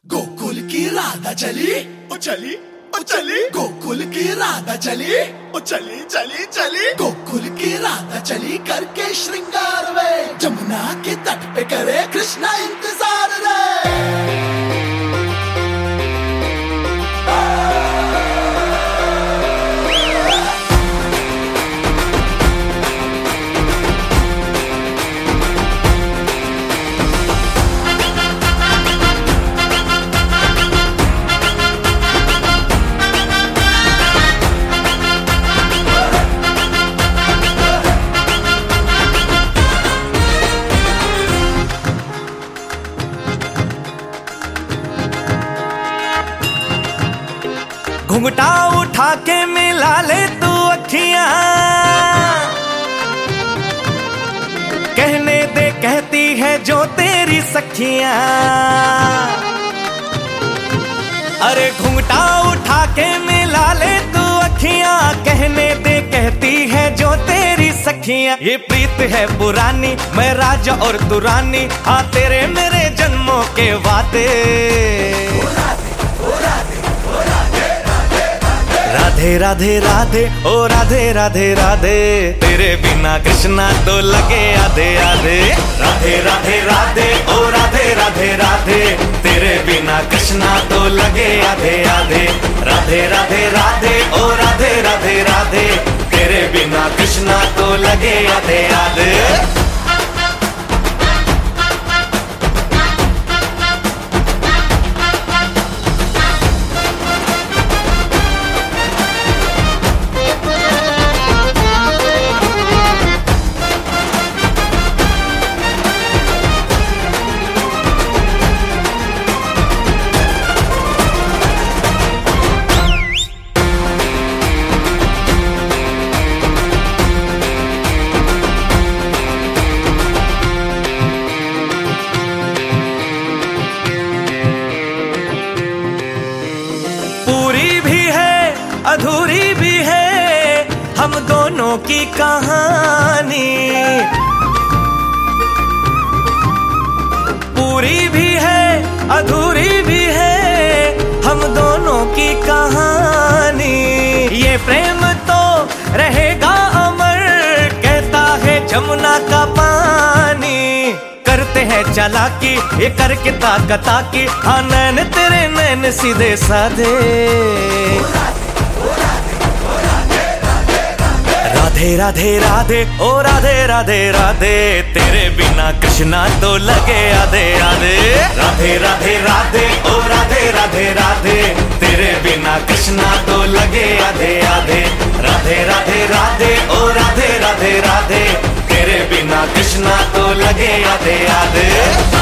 गोकुल की राधा चली ओ चली ओ चली गोकुल की राधा चली ओ चली चली चली गोकुल की राधा चली करके श्रृंगार वे जमुना के तट पे करे कृष्णा इंतजार रे। घुंघटा उठा के मिला ले तू अखियां, कहने दे कहती है जो तेरी सखियां। अरे घुंघटा उठा के मिला ले तू अखियां, कहने दे कहती है जो तेरी सखियां। ये प्रीत है पुरानी, मैं राजा और तू रानी, हाँ तेरे मेरे जन्मों के वादे। राधे राधे राधे ओ राधे राधे राधे, तेरे बिना कृष्णा तो लगे आधे आधे। राधे राधे राधे ओ राधे राधे राधे, तेरे बिना कृष्णा तो लगे आधे आधे। राधे राधे राधे ओ राधे राधे राधे, तेरे बिना कृष्णा तो लगे आधे आधे। अधूरी भी है हम दोनों की कहानी, पूरी भी है अधूरी भी है हम दोनों की कहानी। ये प्रेम तो रहेगा अमर, कहता है जमुना का पानी। करते हैं चालाकी ये करके ताकता की, हाँ नैन तेरे नैन सीधे साधे। राधे राधे राधे ओ राधे राधे राधे, तेरे बिना कृष्णा तो लगे आधे आधे। राधे राधे राधे ओ राधे राधे राधे, तेरे बिना कृष्णा तो लगे आधे आधे। राधे राधे राधे ओ राधे राधे राधे, तेरे बिना कृष्णा तो लगे आधे आधे।